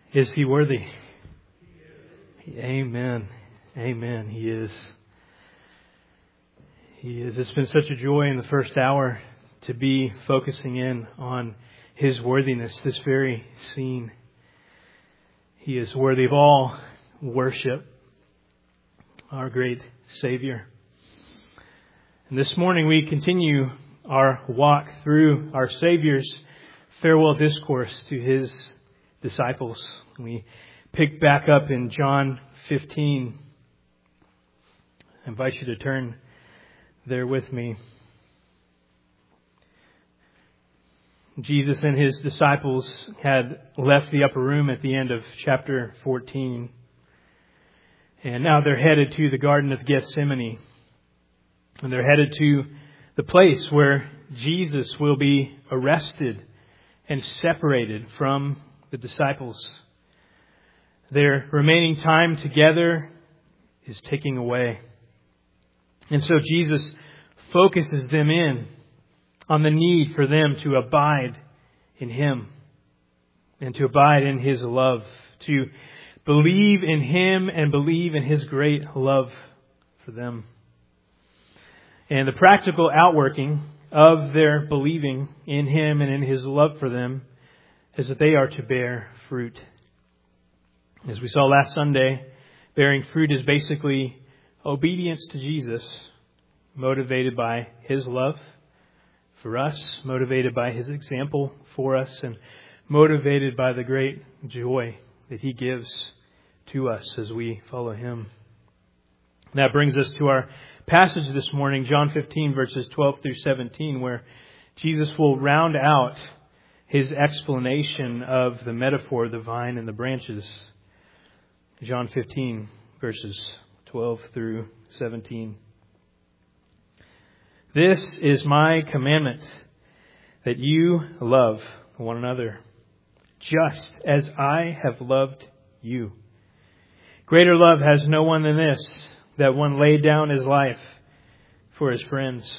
Is He worthy? Amen. Amen. He is. He is. It's been such a joy in the first hour to be focusing in on His worthiness, this very scene. He is worthy of all worship, our great Savior. And this morning we continue our walk through our Savior's farewell discourse to His disciples. We pick back up in John 15. I invite you to turn there with me. Jesus and His disciples had left the upper room at the end of chapter 14. And now they're headed to the Garden of Gethsemane. And they're headed to the place where Jesus will be arrested and separated from the disciples. Their remaining time together is ticking away. And so Jesus focuses them in on the need for them to abide in Him and to abide in His love, to believe in Him and believe in His great love for them. And the practical outworking of their believing in Him and in His love for them is that they are to bear fruit. As we saw last Sunday, bearing fruit is basically obedience to Jesus, motivated by His love for us, motivated by His example for us, and motivated by the great joy that He gives to us as we follow Him. And that brings us to our passage this morning, John 15, verses 12 through 17, where Jesus will round out His explanation of the metaphor, the vine and the branches. John 15, verses 12 through 17. This is my commandment, that you love one another, just as I have loved you. Greater love has no one than this, that one laid down his life for his friends.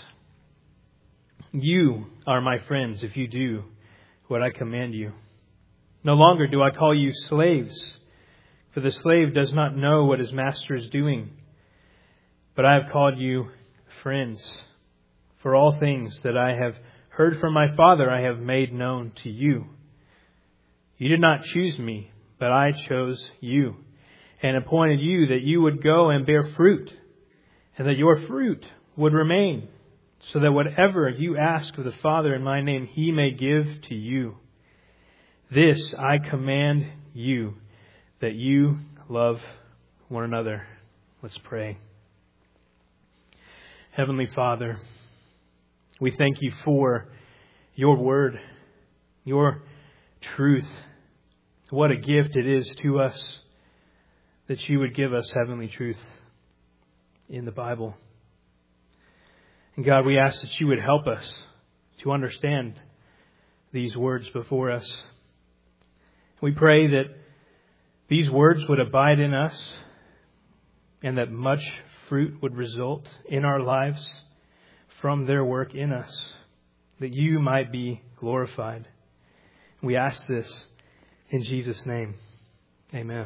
You are my friends if you do what I command you. No longer do I call you slaves, for the slave does not know what his master is doing. But I have called you friends, for all things that I have heard from my Father I have made known to you. You did not choose me, but I chose you, and appointed you that you would go and bear fruit, and that your fruit would remain, so that whatever you ask of the Father in my name, He may give to you. This I command you, that you love one another. Let's pray. Heavenly Father, we thank you for your word, your truth. What a gift it is to us that you would give us heavenly truth in the Bible. And God, we ask that you would help us to understand these words before us. We pray that these words would abide in us and that much fruit would result in our lives from their work in us, that you might be glorified. We ask this in Jesus' name. Amen.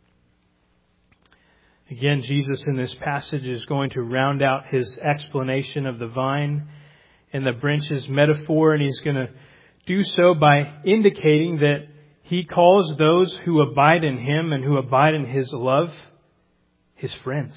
Again, Jesus in this passage is going to round out His explanation of the vine and the branches metaphor, and He's going to do so by indicating that He calls those who abide in Him and who abide in His love His friends.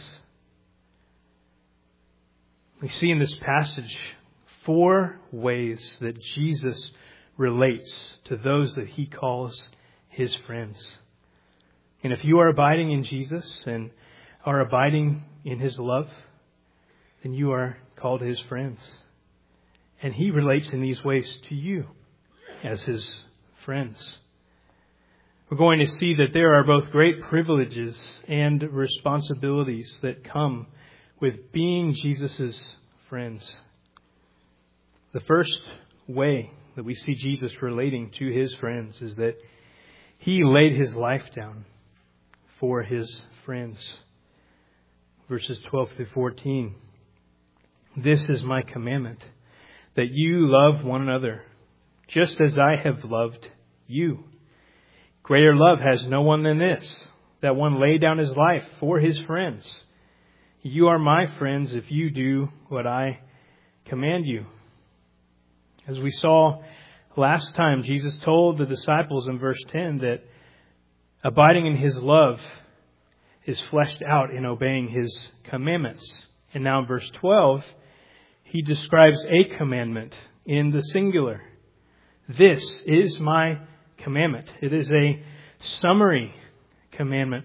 We see in this passage 4 ways that Jesus relates to those that He calls His friends. And if you are abiding in Jesus and are abiding in His love, then you are called His friends. And He relates in these ways to you as His friends. We're going to see that there are both great privileges and responsibilities that come with being Jesus' friends. The first way that we see Jesus relating to His friends is that He laid His life down for His friends. Verses 12 through 14. This is my commandment, that you love one another, just as I have loved you. Greater love has no one than this, that one lay down his life for his friends. You are my friends if you do what I command you. As we saw last time, Jesus told the disciples in verse 10 that abiding in His love is fleshed out in obeying His commandments. And now in verse 12, He describes a commandment in the singular. This is my commandment. It is a summary commandment.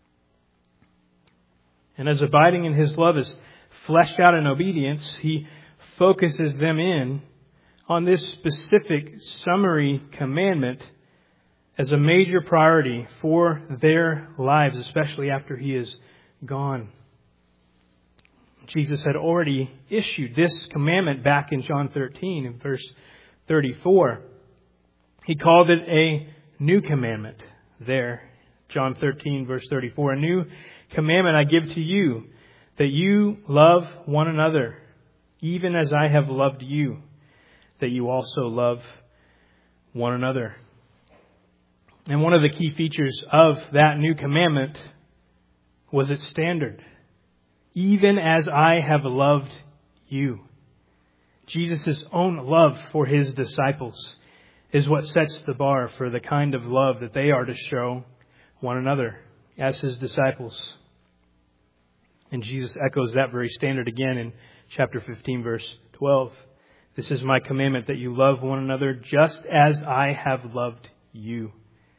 And as abiding in His love is fleshed out in obedience, He focuses them in on this specific summary commandment as a major priority for their lives, especially after He is gone. Jesus had already issued this commandment back in John 13 in verse 34. He called it a new commandment there. John 13 verse 34. A new commandment I give to you, that you love one another, even as I have loved you, that you also love one another. And one of the key features of that new commandment was its standard. Even as I have loved you. Jesus' own love for His disciples is what sets the bar for the kind of love that they are to show one another as His disciples. And Jesus echoes that very standard again in chapter 15, verse 12. This is my commandment, that you love one another just as I have loved you.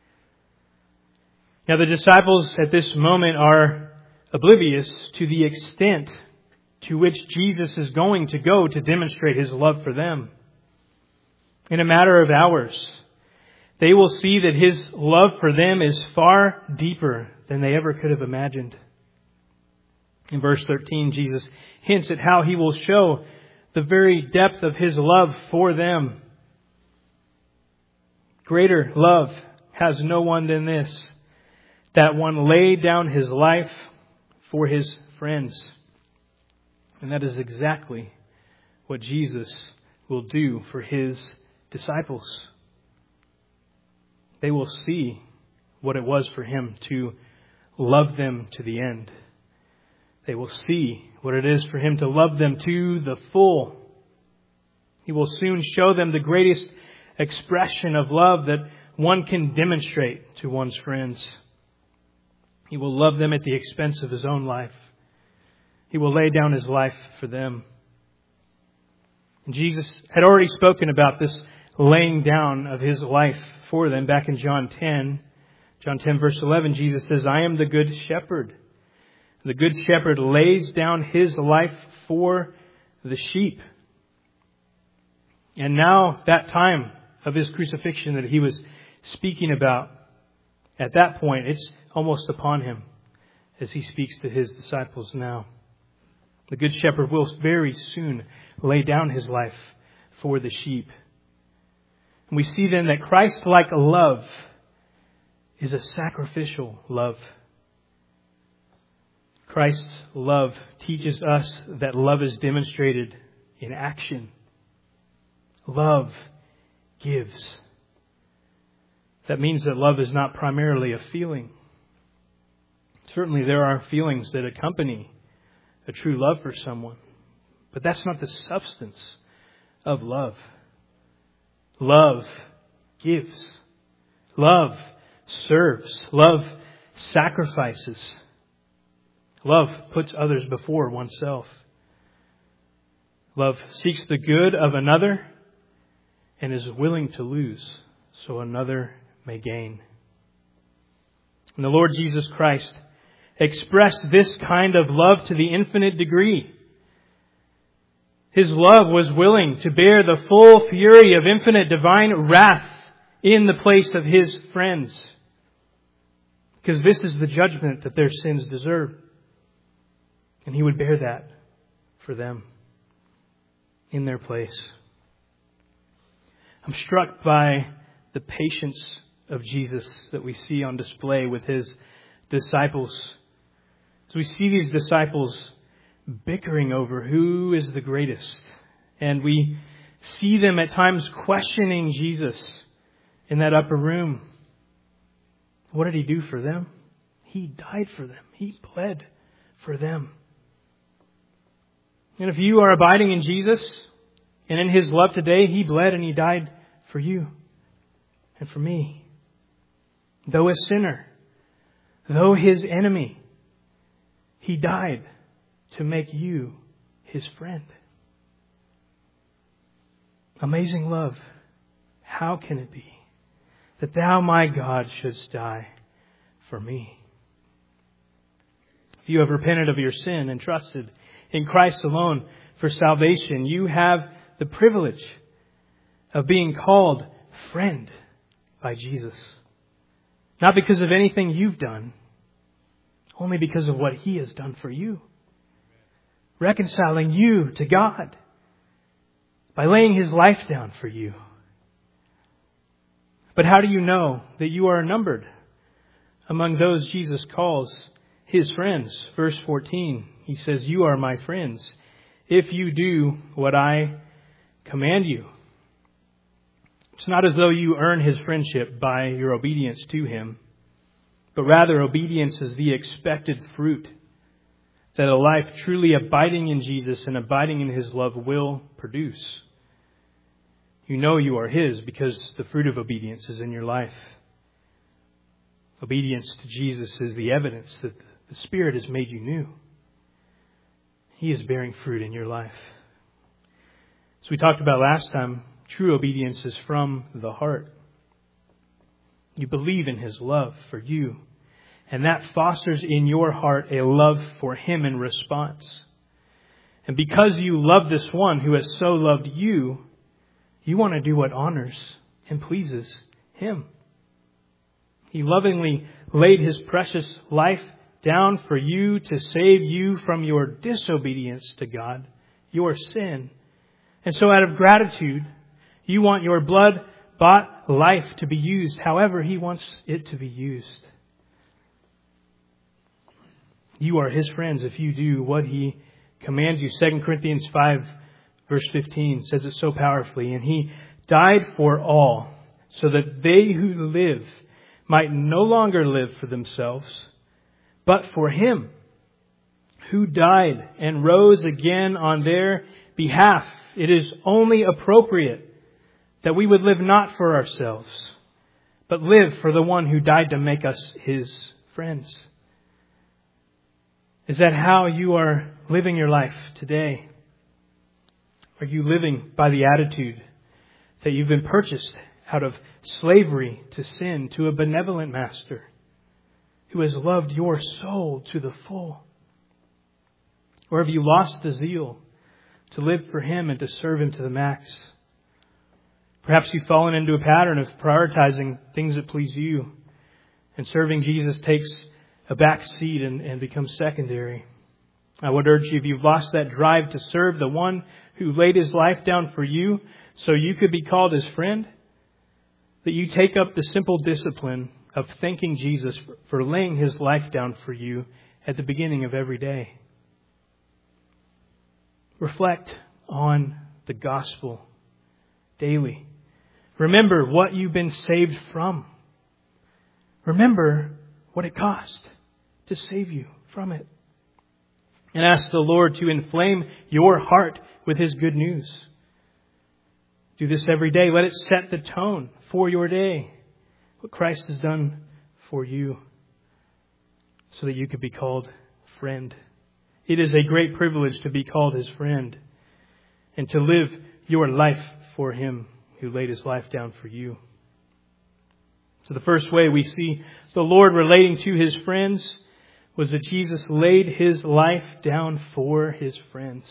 Now the disciples at this moment are oblivious to the extent to which Jesus is going to go to demonstrate His love for them. In a matter of hours, they will see that His love for them is far deeper than they ever could have imagined. In verse 13, Jesus hints at how He will show the very depth of His love for them. Greater love has no one than this, that one laid down His life for His friends. And that is exactly what Jesus will do for His disciples. They will see what it was for Him to love them to the end. They will see what it is for Him to love them to the full. He will soon show them the greatest expression of love that one can demonstrate to one's friends. He will love them at the expense of His own life. He will lay down His life for them. And Jesus had already spoken about this laying down of His life for them back in John 10. John 10 verse 11, Jesus says, I am the good shepherd. The good shepherd lays down His life for the sheep. And now that time of His crucifixion that He was speaking about, at that point, it's almost upon Him as He speaks to His disciples now. The good shepherd will very soon lay down His life for the sheep. And we see then that Christ-like love is a sacrificial love. Christ's love teaches us that love is demonstrated in action. Love gives. That means that love is not primarily a feeling. Certainly there are feelings that accompany a true love for someone, but that's not the substance of love. Love gives. Love serves. Love sacrifices. Love puts others before oneself. Love seeks the good of another and is willing to lose so another may gain. And the Lord Jesus Christ expressed this kind of love to the infinite degree. His love was willing to bear the full fury of infinite divine wrath in the place of His friends. Because this is the judgment that their sins deserve. And He would bear that for them in their place. I'm struck by the patience of Jesus that we see on display with His disciples. So we see these disciples bickering over who is the greatest. And we see them at times questioning Jesus in that upper room. What did He do for them? He died for them. He bled for them. And if you are abiding in Jesus and in His love today, He bled and He died for you and for me. Though a sinner, though His enemy, He died to make you His friend. Amazing love. How can it be that Thou, my God, shouldst die for me? If you have repented of your sin and trusted in Christ alone for salvation, you have the privilege of being called friend by Jesus. Not because of anything you've done, only because of what He has done for you. Reconciling you to God by laying His life down for you. But how do you know that you are numbered among those Jesus calls His friends? Verse 14, He says, "You are my friends if you do what I command you." It's not as though you earn His friendship by your obedience to Him, but rather obedience is the expected fruit that a life truly abiding in Jesus and abiding in His love will produce. You know you are His because the fruit of obedience is in your life. Obedience to Jesus is the evidence that the Spirit has made you new. He is bearing fruit in your life. As we talked about last time, true obedience is from the heart. You believe in His love for you, and that fosters in your heart a love for Him in response. And because you love this one who has so loved you, you want to do what honors and pleases Him. He lovingly laid His precious life down for you to save you from your disobedience to God, your sin. And so out of gratitude, you want your blood-bought life to be used however He wants it to be used. You are His friends if you do what He commands you. 2 Corinthians 5 verse 15 says it so powerfully. "And He died for all, so that they who live might no longer live for themselves, but for Him who died and rose again on their behalf." It is only appropriate that we would live not for ourselves, but live for the one who died to make us His friends. Is that how you are living your life today? Are you living by the attitude that you've been purchased out of slavery to sin to a benevolent Master who has loved your soul to the full? Or have you lost the zeal to live for Him and to serve Him to the max? Perhaps you've fallen into a pattern of prioritizing things that please you, and serving Jesus takes a back seat and becomes secondary. I would urge you, if you've lost that drive to serve the one who laid His life down for you so you could be called His friend, that you take up the simple discipline of thanking Jesus for laying His life down for you at the beginning of every day. Reflect on the gospel daily. Remember what you've been saved from. Remember what it cost to save you from it. And ask the Lord to inflame your heart with His good news. Do this every day. Let it set the tone for your day. What Christ has done for you, so that you could be called friend. It is a great privilege to be called His friend and to live your life for Him who laid His life down for you. So the first way we see the Lord relating to His friends was that Jesus laid His life down for His friends.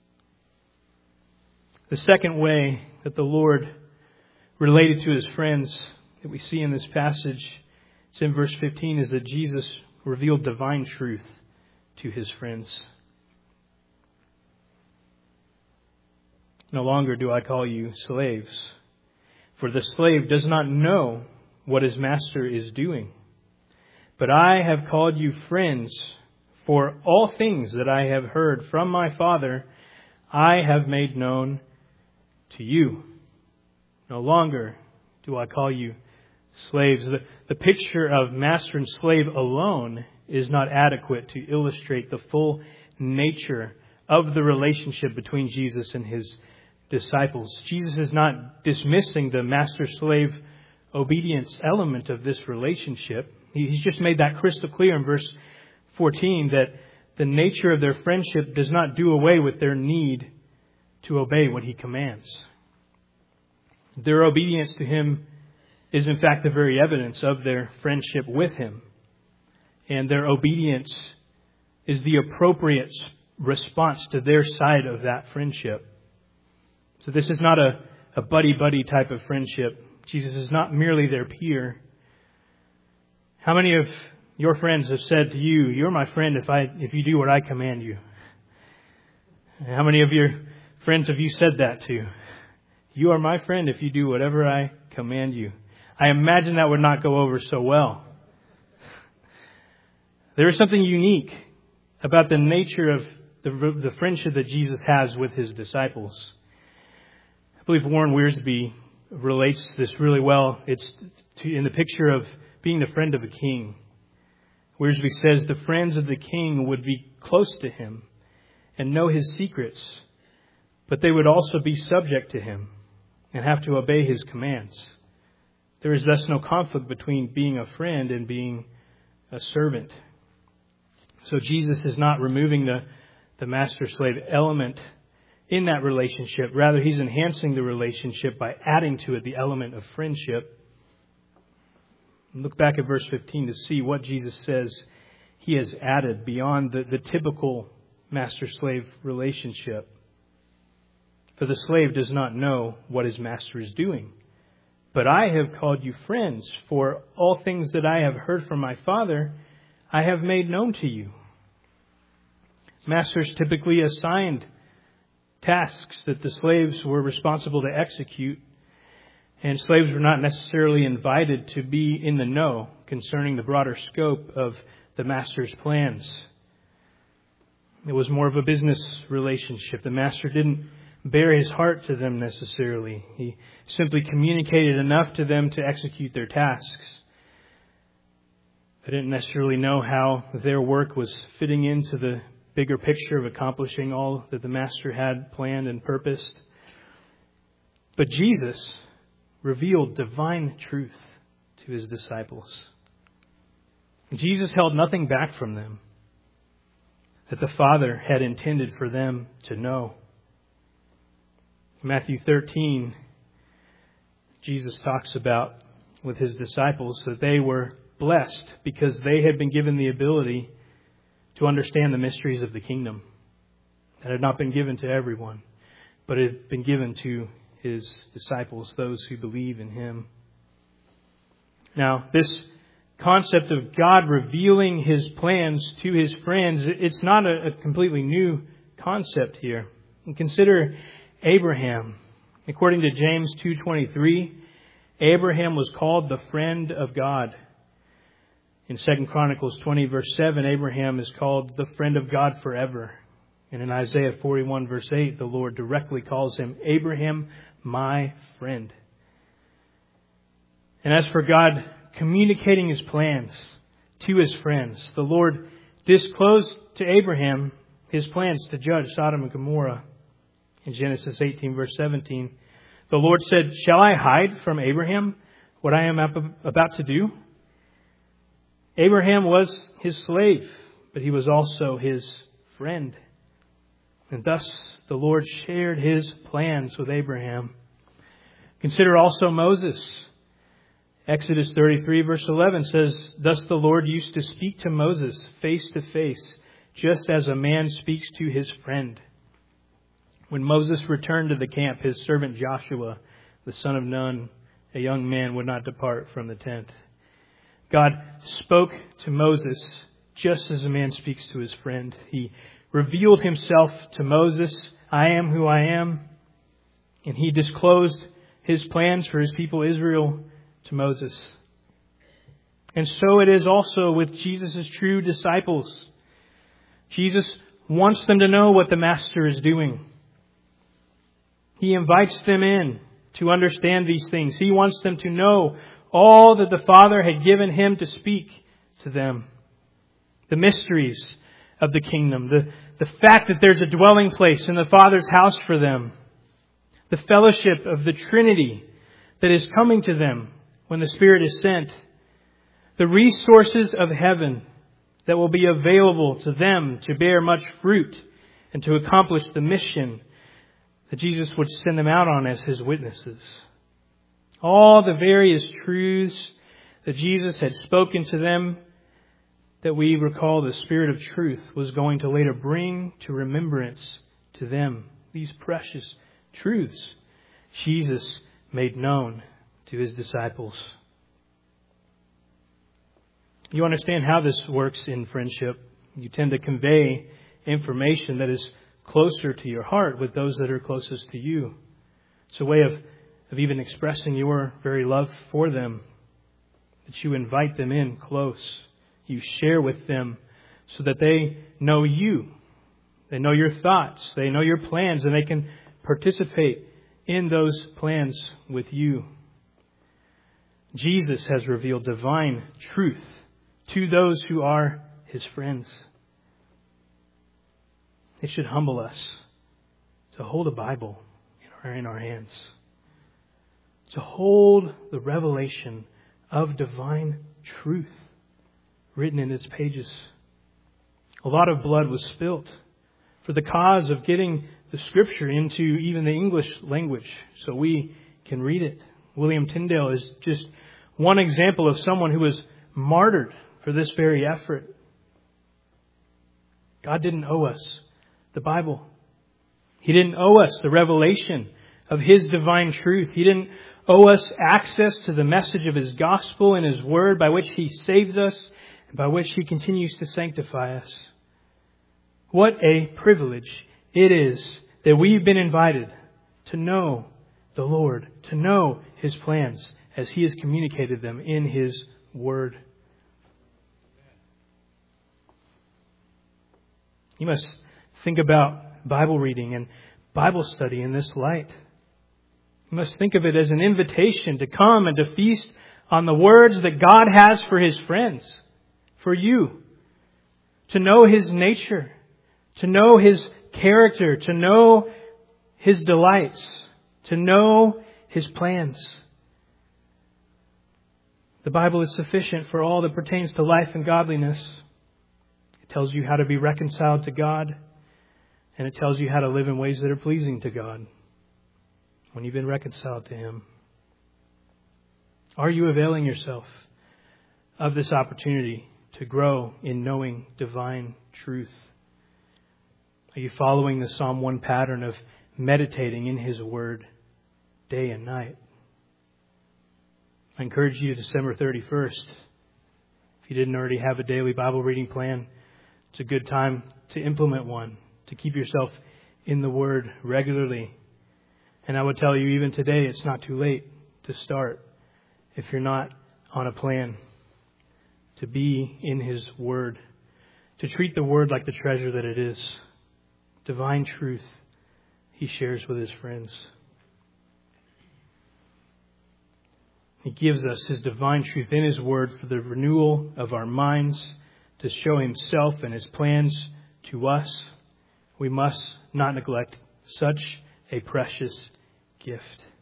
The second way that the Lord related to His friends that we see in this passage, it's in verse 15, is that Jesus revealed divine truth to His friends. "No longer do I call you slaves, for the slave does not know what his master is doing. But I have called you friends, for all things that I have heard from my Father, I have made known to you. No longer do I call you slaves. The picture of master and slave alone is not adequate to illustrate the full nature of the relationship between Jesus and His disciples. Jesus is not dismissing the master-slave obedience element of this relationship. He's just made that crystal clear in verse 14 that the nature of their friendship does not do away with their need to obey what He commands. Their obedience to Him is in fact the very evidence of their friendship with Him. And their obedience is the appropriate response to their side of that friendship. So this is not a buddy-buddy type of friendship. Jesus is not merely their peer. How many of your friends have said to you, "You're my friend if you do what I command you"? How many of your friends have you said that to? "You are my friend if you do whatever I command you"? I imagine that would not go over so well. There is something unique about the nature of the friendship that Jesus has with His disciples. I believe Warren Wiersbe relates this really well. It's in the picture of being the friend of a king. Wiersbe says the friends of the king would be close to him and know his secrets, but they would also be subject to him and have to obey his commands. There is thus no conflict between being a friend and being a servant. So Jesus is not removing the master-slave element in that relationship. Rather, He's enhancing the relationship by adding to it the element of friendship. Look back at verse 15 to see what Jesus says He has added beyond the typical master-slave relationship. For the slave does not know what his master is doing. But I have called you friends, for all things that I have heard from my Father, I have made known to you. Masters typically assigned tasks that the slaves were responsible to execute, and slaves were not necessarily invited to be in the know concerning the broader scope of the master's plans. It was more of a business relationship. The master didn't bare his heart to them necessarily. He simply communicated enough to them to execute their tasks. They didn't necessarily know how their work was fitting into the bigger picture of accomplishing all that the master had planned and purposed. But Jesus revealed divine truth to His disciples. Jesus held nothing back from them that the Father had intended for them to know. In Matthew 13, Jesus talks about with His disciples that they were blessed because they had been given the ability to understand the mysteries of the kingdom. That had not been given to everyone, but it had been given to His disciples, those who believe in Him. Now, this concept of God revealing His plans to His friends, it's not a completely new concept here. And consider Abraham. According to James 2:23, Abraham was called the friend of God. In 2 Chronicles 20, verse 7, Abraham is called the friend of God forever. And in Isaiah 41, verse 8, the Lord directly calls him Abraham, my friend. And as for God communicating His plans to His friends, the Lord disclosed to Abraham His plans to judge Sodom and Gomorrah. In Genesis 18, verse 17, the Lord said, "Shall I hide from Abraham what I am about to do?" Abraham was His slave, but he was also His friend. And thus the Lord shared His plans with Abraham. Consider also Moses. Exodus 33 verse 11 says, "Thus the Lord used to speak to Moses face to face, just as a man speaks to his friend." When Moses returned to the camp, his servant Joshua, the son of Nun, a young man, would not depart from the tent. God spoke to Moses just as a man speaks to his friend. He revealed Himself to Moses, "I am who I am." And He disclosed His plans for His people Israel to Moses. And so it is also with Jesus' true disciples. Jesus wants them to know what the Master is doing. He invites them in to understand these things. He wants them to know all that the Father had given Him to speak to them. The mysteries of the kingdom, the fact that there's a dwelling place in the Father's house for them, the fellowship of the Trinity that is coming to them when the Spirit is sent, the resources of heaven that will be available to them to bear much fruit and to accomplish the mission that Jesus would send them out on as His witnesses. All the various truths that Jesus had spoken to them, that we recall the Spirit of truth was going to later bring to remembrance to them. These precious truths Jesus made known to His disciples. You understand how this works in friendship. You tend to convey information that is closer to your heart with those that are closest to you. It's a way of even expressing your very love for them, that you invite them in close. You share with them so that they know you. They know your thoughts. They know your plans, and they can participate in those plans with you. Jesus has revealed divine truth to those who are His friends. It should humble us to hold a Bible in our hands, to hold the revelation of divine truth written in its pages. A lot of blood was spilt for the cause of getting the Scripture into even the English language so we can read it. William Tyndale is just one example of someone who was martyred for this very effort. God didn't owe us the Bible. He didn't owe us the revelation of His divine truth. He didn't owe us access to the message of His gospel and His word by which He saves us and by which He continues to sanctify us. What a privilege it is that we've been invited to know the Lord, to know His plans as He has communicated them in His word. You must think about Bible reading and Bible study in this light. You must think of it as an invitation to come and to feast on the words that God has for His friends, for you, to know His nature, to know His character, to know His delights, to know His plans. The Bible is sufficient for all that pertains to life and godliness. It tells you how to be reconciled to God, and it tells you how to live in ways that are pleasing to God when you've been reconciled to Him. Are you availing yourself of this opportunity to grow in knowing divine truth? Are you following the Psalm 1 pattern of meditating in His Word day and night? I encourage you December 31st. If you didn't already have a daily Bible reading plan, it's a good time to implement one, to keep yourself in the Word regularly. And I would tell you even today, it's not too late to start if you're not on a plan to be in His Word, to treat the Word like the treasure that it is. Divine truth He shares with His friends. He gives us His divine truth in His Word for the renewal of our minds, to show Himself and His plans to us. We must not neglect such a precious gift.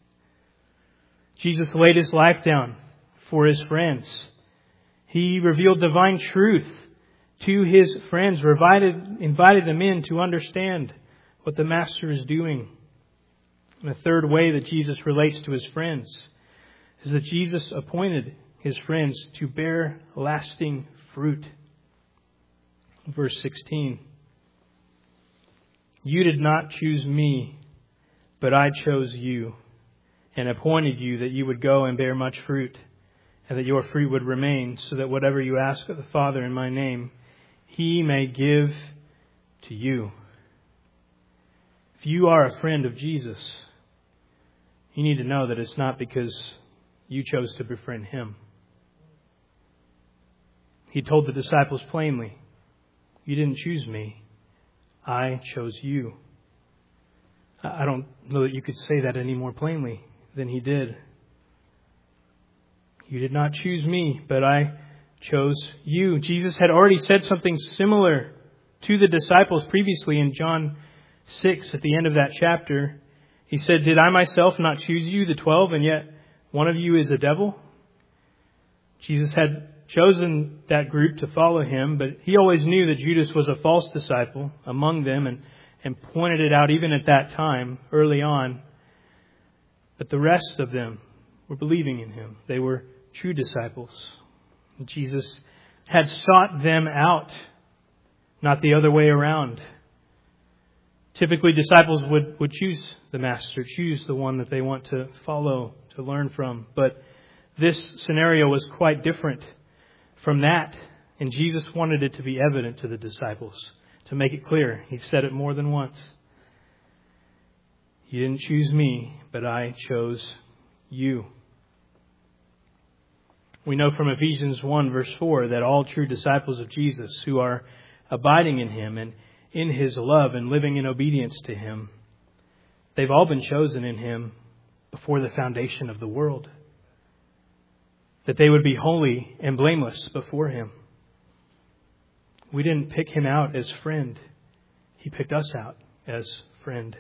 Jesus laid His life down for His friends. He revealed divine truth to His friends, invited them in to understand what the Master is doing. And the third way that Jesus relates to His friends is that Jesus appointed His friends to bear lasting fruit. Verse 16. You did not choose me, but I chose you and appointed you that you would go and bear much fruit, and that your fruit would remain, so that whatever you ask of the Father in my name, He may give to you. If you are a friend of Jesus, you need to know that it's not because you chose to befriend Him. He told the disciples plainly, you didn't choose me, I chose you. I don't know that you could say that any more plainly than He did. You did not choose me, but I chose you. Jesus had already said something similar to the disciples previously in John 6 at the end of that chapter. He said, did I myself not choose you, the 12, and yet one of you is a devil? Jesus had chosen that group to follow him, but he always knew that Judas was a false disciple among them and pointed it out even at that time, early on. But the rest of them were believing in him. They were true disciples. Jesus had sought them out, not the other way around. Typically, disciples would choose the master, choose the one that they want to follow, to learn from. But this scenario was quite different from that. And Jesus wanted it to be evident to the disciples, to make it clear. He said it more than once. You didn't choose me, but I chose you. We know from Ephesians 1 verse 4 that all true disciples of Jesus who are abiding in Him and in His love and living in obedience to Him, they've all been chosen in Him before the foundation of the world. That they would be holy and blameless before Him. We didn't pick Him out as friend. He picked us out as friend.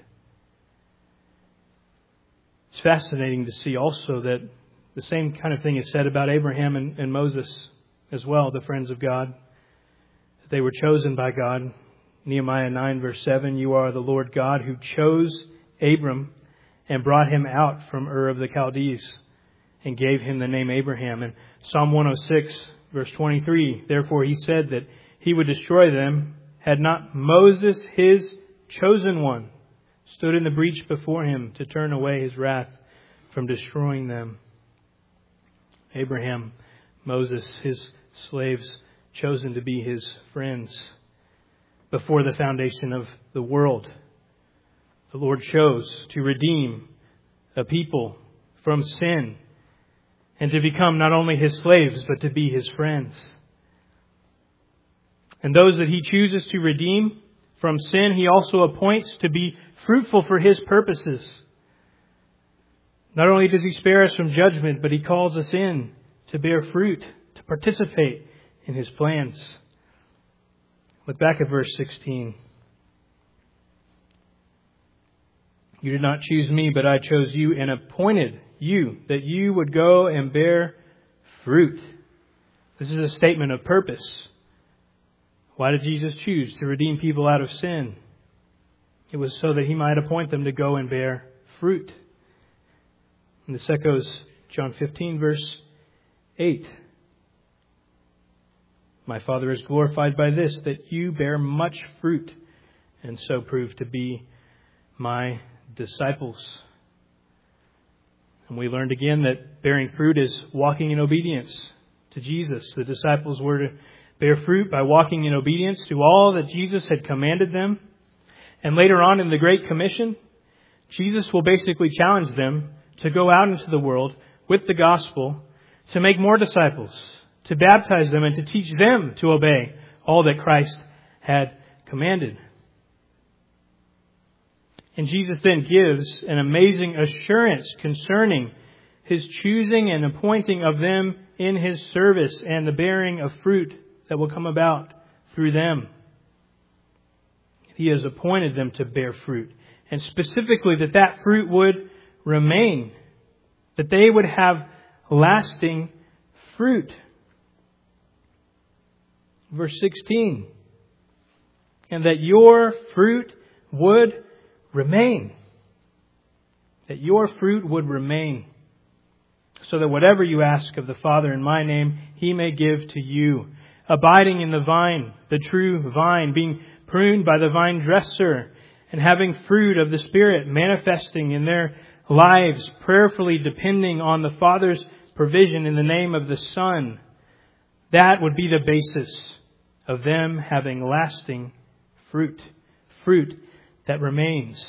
It's fascinating to see also that the same kind of thing is said about Abraham and Moses as well, the friends of God. They were chosen by God. Nehemiah 9 verse 7, you are the Lord God who chose Abram and brought him out from Ur of the Chaldees and gave him the name Abraham. And Psalm 106 verse 23, therefore he said that he would destroy them had not Moses, his chosen one, stood in the breach before him to turn away his wrath from destroying them. Abraham, Moses, his slaves, chosen to be his friends before the foundation of the world. The Lord chose to redeem a people from sin and to become not only His slaves, but to be His friends. And those that He chooses to redeem from sin, He also appoints to be fruitful for His purposes. Not only does He spare us from judgment, but He calls us in to bear fruit, to participate in His plans. Look back at verse 16. You did not choose me, but I chose you and appointed you that you would go and bear fruit. This is a statement of purpose. Why did Jesus choose to redeem people out of sin? It was so that He might appoint them to go and bear fruit. And this echoes John 15 verse 8. My Father is glorified by this, that you bear much fruit and so prove to be my disciples. And we learned again that bearing fruit is walking in obedience to Jesus. The disciples were to bear fruit by walking in obedience to all that Jesus had commanded them. And later on in the Great Commission, Jesus will basically challenge them to go out into the world with the gospel, to make more disciples, to baptize them and to teach them to obey all that Christ had commanded. And Jesus then gives an amazing assurance concerning His choosing and appointing of them in His service and the bearing of fruit that will come about through them. He has appointed them to bear fruit. And specifically that fruit would remain. That they would have lasting fruit. Verse 16. And that your fruit would remain. That your fruit would remain. So that whatever you ask of the Father in my name, He may give to you. Abiding in the vine, the true vine, being pruned by the vine dresser, and having fruit of the Spirit manifesting in their lives, prayerfully depending on the Father's provision in the name of the Son. That would be the basis of them having lasting fruit. Fruit that remains.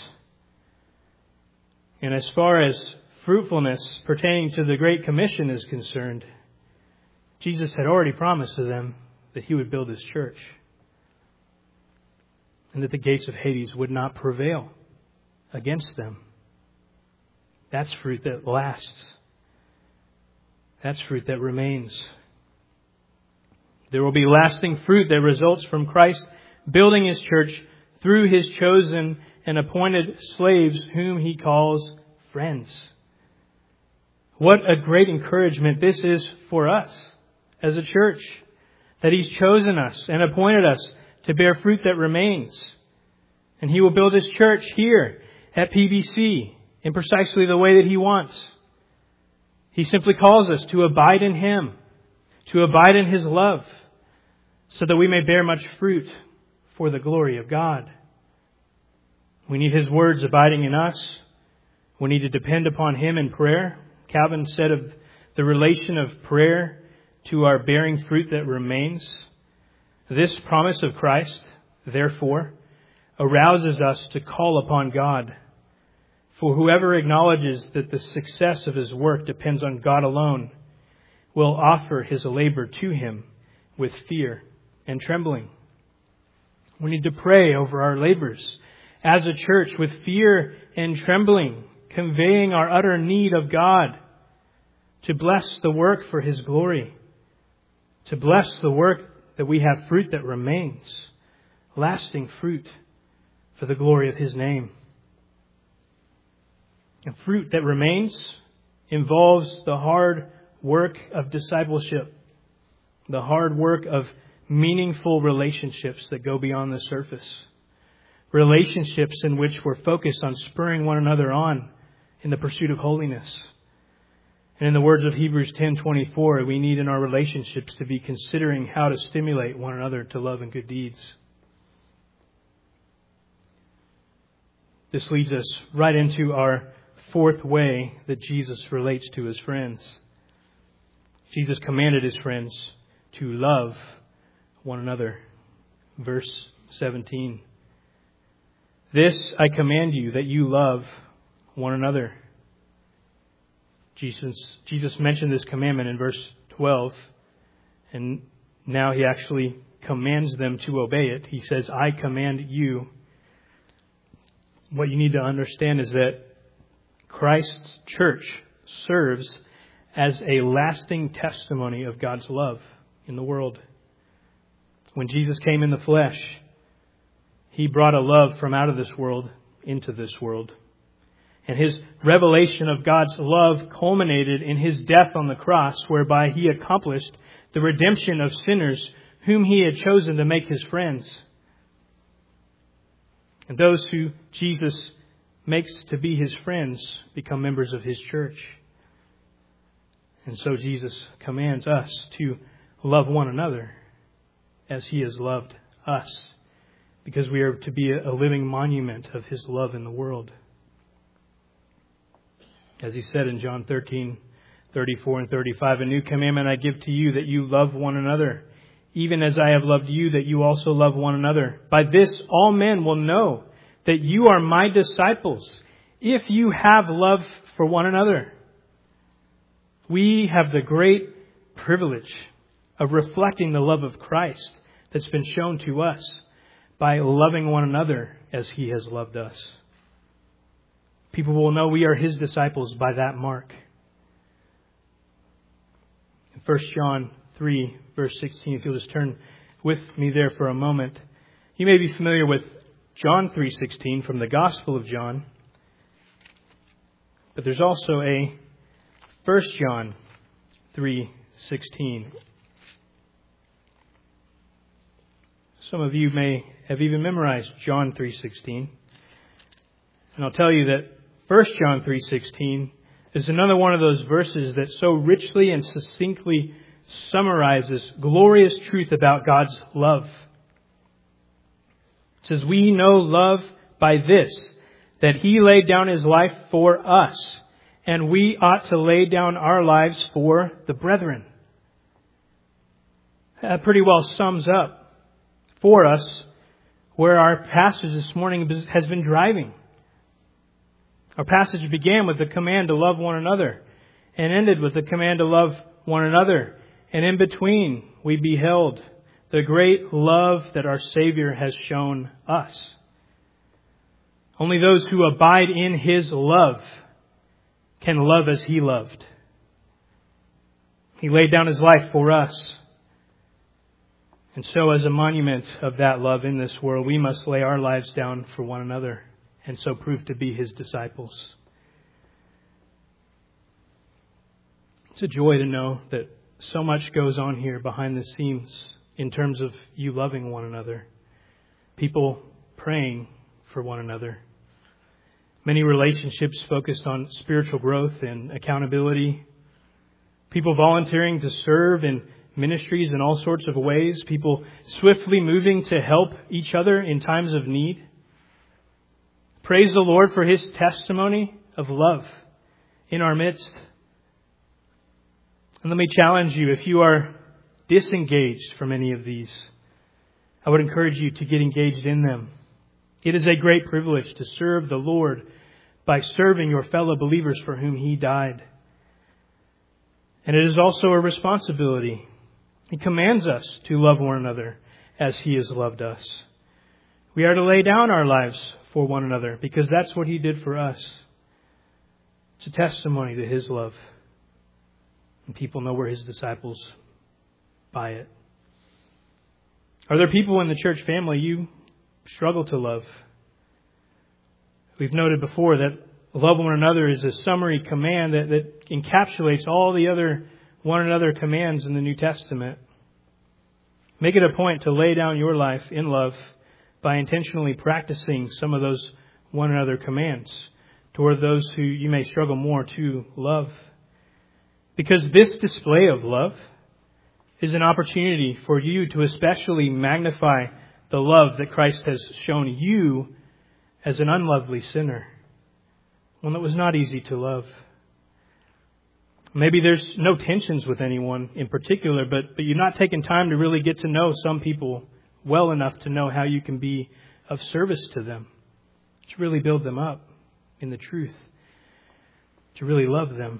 And as far as fruitfulness pertaining to the Great Commission is concerned, Jesus had already promised to them that He would build His church. And that the gates of Hades would not prevail against them. That's fruit that lasts. That's fruit that remains. There will be lasting fruit that results from Christ building His church through His chosen and appointed slaves whom He calls friends. What a great encouragement this is for us as a church, that He's chosen us and appointed us to bear fruit that remains. And He will build His church here at PBC in precisely the way that He wants. He simply calls us to abide in Him, to abide in His love, so that we may bear much fruit for the glory of God. We need His words abiding in us. We need to depend upon Him in prayer. Calvin said of the relation of prayer to our bearing fruit that remains, this promise of Christ, therefore, arouses us to call upon God. For whoever acknowledges that the success of his work depends on God alone will offer his labor to Him with fear and trembling. We need to pray over our labors as a church with fear and trembling, conveying our utter need of God to bless the work for His glory, to bless the work that we have fruit that remains, lasting fruit for the glory of His name. And fruit that remains involves the hard work of discipleship, the hard work of meaningful relationships that go beyond the surface. Relationships in which we're focused on spurring one another on in the pursuit of holiness. And in the words of Hebrews 10:24, we need in our relationships to be considering how to stimulate one another to love and good deeds. This leads us right into our fourth way that Jesus relates to His friends. Jesus commanded His friends to love one another. Verse 17. This I command you, that you love one another. Jesus mentioned this commandment in verse 12, and now He actually commands them to obey it. He says, I command you. What you need to understand is that Christ's church serves as a lasting testimony of God's love in the world. When Jesus came in the flesh, He brought a love from out of this world into this world. And His revelation of God's love culminated in His death on the cross, whereby He accomplished the redemption of sinners whom He had chosen to make His friends. And those who Jesus makes to be His friends become members of His church. And so Jesus commands us to love one another as He has loved us, because we are to be a living monument of His love in the world. As He said in John 13:34 and 35, a new commandment I give to you, that you love one another, even as I have loved you, that you also love one another. By this all men will know that you are my disciples, if you have love for one another. We have the great privilege of reflecting the love of Christ that's been shown to us by loving one another as He has loved us. People will know we are His disciples by that mark. In 1 John 3, verse 16, if you'll just turn with me there for a moment. You may be familiar with John 3:16 from the Gospel of John. But there's also a 1 John 3:16. Some of you may have even memorized John 3:16. And I'll tell you that 1 John 3:16 is another one of those verses that so richly and succinctly summarizes glorious truth about God's love. It says, we know love by this, that He laid down His life for us, and we ought to lay down our lives for the brethren. That pretty well sums up for us where our passage this morning has been driving. Our passage began with the command to love one another and ended with the command to love one another. And in between, we beheld the great love that our Savior has shown us. Only those who abide in His love can love as He loved. He laid down His life for us. And so as a monument of that love in this world, we must lay our lives down for one another and so prove to be His disciples. It's a joy to know that so much goes on here behind the scenes in terms of you loving one another. People praying for one another. Many relationships focused on spiritual growth and accountability. People volunteering to serve in ministries in all sorts of ways. People swiftly moving to help each other in times of need. Praise the Lord for His testimony of love in our midst. And let me challenge you, if you are disengaged from any of these, I would encourage you to get engaged in them. It is a great privilege to serve the Lord by serving your fellow believers for whom He died. And it is also a responsibility. He commands us to love one another as He has loved us. We are to lay down our lives for one another because that's what He did for us. It's a testimony to His love. And people know we're His disciples by it. Are there people in the church family you struggle to love? We've noted before that love one another is a summary command that encapsulates all the other one another commands in the New Testament. Make it a point to lay down your life in love by intentionally practicing some of those one another commands toward those who you may struggle more to love. Because this display of love is an opportunity for you to especially magnify the love that Christ has shown you as an unlovely sinner. One that was not easy to love. Maybe there's no tensions with anyone in particular, but you've not taken time to really get to know some people well enough to know how you can be of service to them. To really build them up in the truth. To really love them.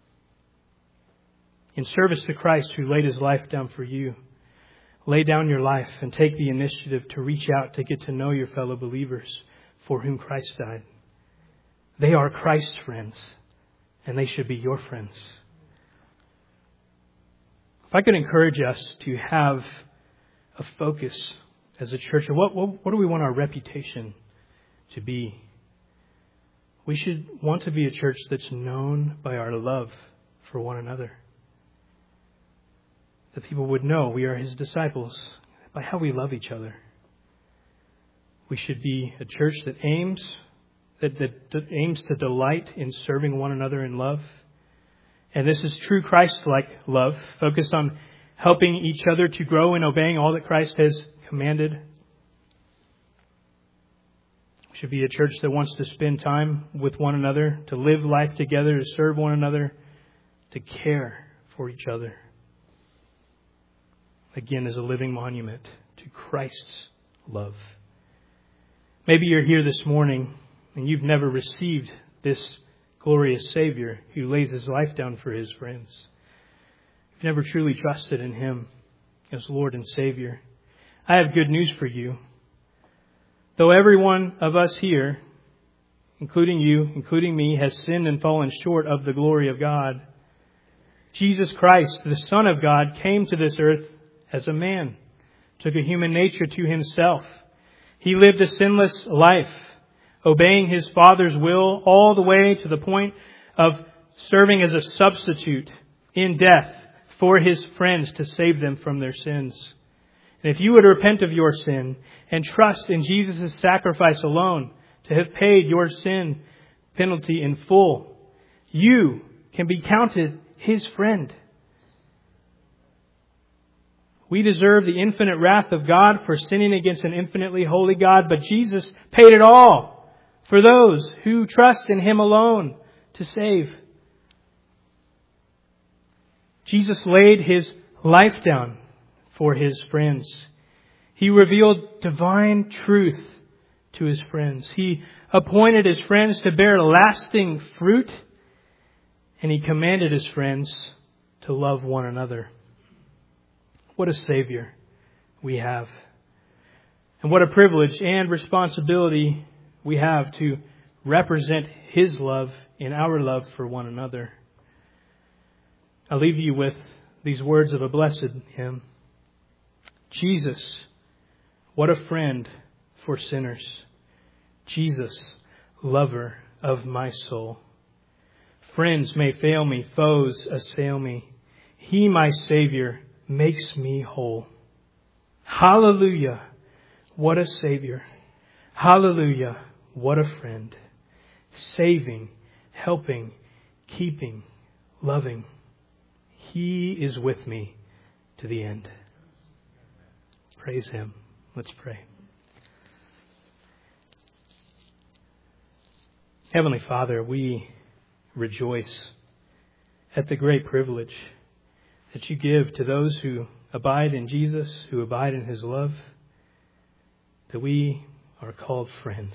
In service to Christ who laid His life down for you. Lay down your life and take the initiative to reach out to get to know your fellow believers for whom Christ died. They are Christ's friends, and they should be your friends. If I could encourage us to have a focus as a church, what do we want our reputation to be? We should want to be a church that's known by our love for one another. That people would know we are His disciples by how we love each other. We should be a church that aims to delight in serving one another in love. And this is true Christ-like love, focused on helping each other to grow in obeying all that Christ has commanded. We should be a church that wants to spend time with one another, to live life together, to serve one another, to care for each other. Again, as a living monument to Christ's love. Maybe you're here this morning and you've never received this glorious Savior who lays His life down for His friends. You've never truly trusted in Him as Lord and Savior. I have good news for you. Though every one of us here, including you, including me, has sinned and fallen short of the glory of God, Jesus Christ, the Son of God, came to this earth as a man, took a human nature to Himself. He lived a sinless life, obeying His Father's will all the way to the point of serving as a substitute in death for His friends to save them from their sins. And if you would repent of your sin and trust in Jesus' sacrifice alone to have paid your sin penalty in full, you can be counted His friend. We deserve the infinite wrath of God for sinning against an infinitely holy God, but Jesus paid it all for those who trust in Him alone to save. Jesus laid His life down for His friends. He revealed divine truth to His friends. He appointed His friends to bear lasting fruit, and He commanded His friends to love one another. What a Savior we have. And what a privilege and responsibility we have to represent His love in our love for one another. I'll leave you with these words of a blessed hymn. Jesus, what a friend for sinners. Jesus, lover of my soul. Friends may fail me, foes assail me. He, my Savior, makes me whole. Hallelujah, what a Savior. Hallelujah, what a friend. Saving, helping, keeping, loving. He is with me to the end. Praise Him. Let's pray. Heavenly Father, we rejoice at the great privilege that you give to those who abide in Jesus, who abide in His love, that we are called friends.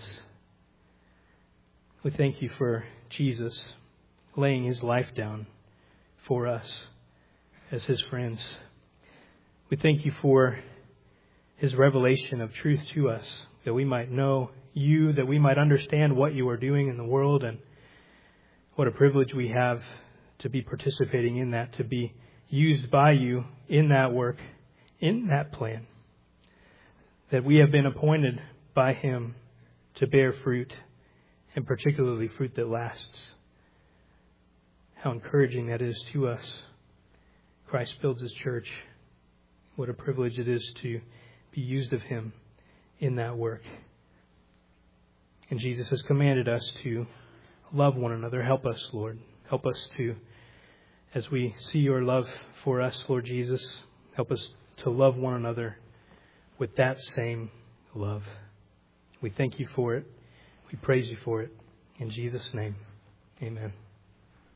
We thank you for Jesus laying His life down for us as His friends. We thank you for His revelation of truth to us, that we might know you, that we might understand what you are doing in the world, and what a privilege we have to be participating in that, to be used by you in that work, in that plan, that we have been appointed by Him to bear fruit, and particularly fruit that lasts. How encouraging that is to us. Christ builds His church. What a privilege it is to be used of Him in that work. And Jesus has commanded us to love one another. Help us, Lord. Help us to, as we see your love for us, Lord Jesus, help us to love one another with that same love. We thank you for it. We praise you for it. In Jesus' name, amen.